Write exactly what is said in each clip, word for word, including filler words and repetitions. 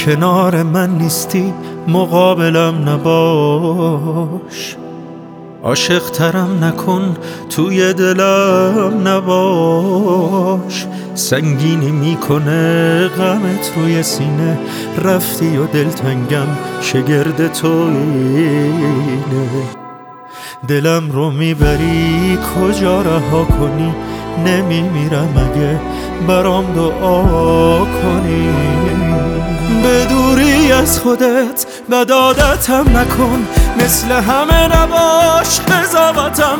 کنار من نیستی مقابلم نباش، عاشق ترم نکن توی دلم نباش. سنگینی میکنه غمت روی سینه، رفتی و دلتنگم شگرد تو اینه. دلم رو میبری کجا رها کنی، نمیمیرم اگه برام دعا کنی. به دوری از خودت بد عادتم نکن، مثل همه نباش قضاوتم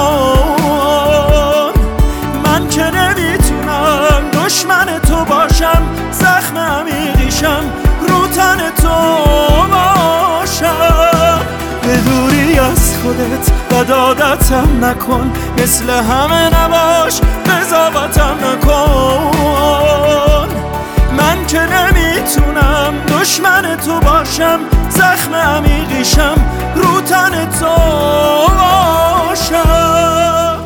نکن. من که نمیتونم دشمن تو باشم، زخم عمیقیشم رو تن تو باشم. به دوری از خودت بد عادتم نکن، مثل همه نباش قضاوتم نکن. من که نمیتونم دشمن تو باشم، زخم عمیقیشم رو تن تو باشم.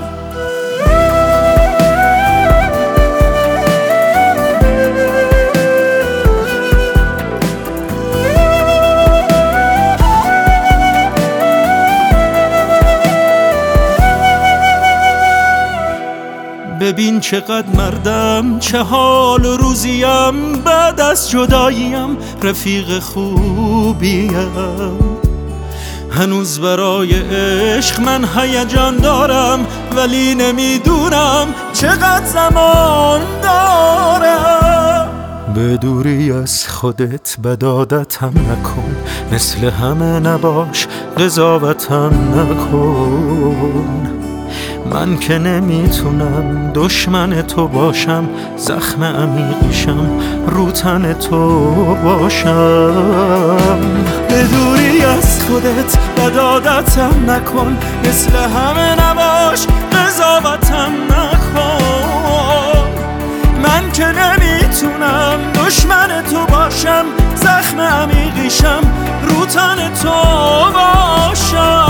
ببین چقدر مردم، چه حال و روزیم، بعد از جداییم رفیق خوبیم. هنوز برای عشق من هیجان دارم، ولی نمیدونم چقدر زمان دارم. به دوری از خودت بد عادتم نکن، مثل همه نباش قضاوتم نکن. من که نمیتونم دشمن تو باشم، زخم عمیقیشم رو تن تو باشم. به دوری از خودت بد عادتم نکن، مثل همه نباش قضاوتم نکن. من که نمیتونم دشمن تو باشم، زخم عمیقیشم رو تن تو باشم.